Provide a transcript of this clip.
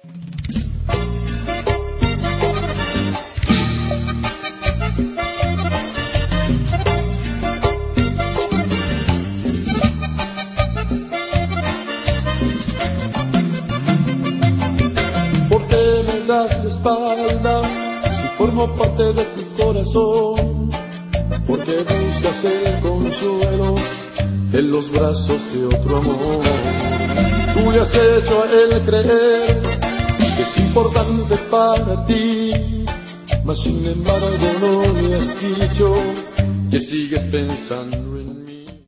¿Por qué me das la espalda si formo parte de tu corazón? ¿Por qué buscas el consuelo en los brazos de otro amor? Tú le has hecho a él creer que es importante para ti, mas sin embargo no le has dicho que sigues pensando en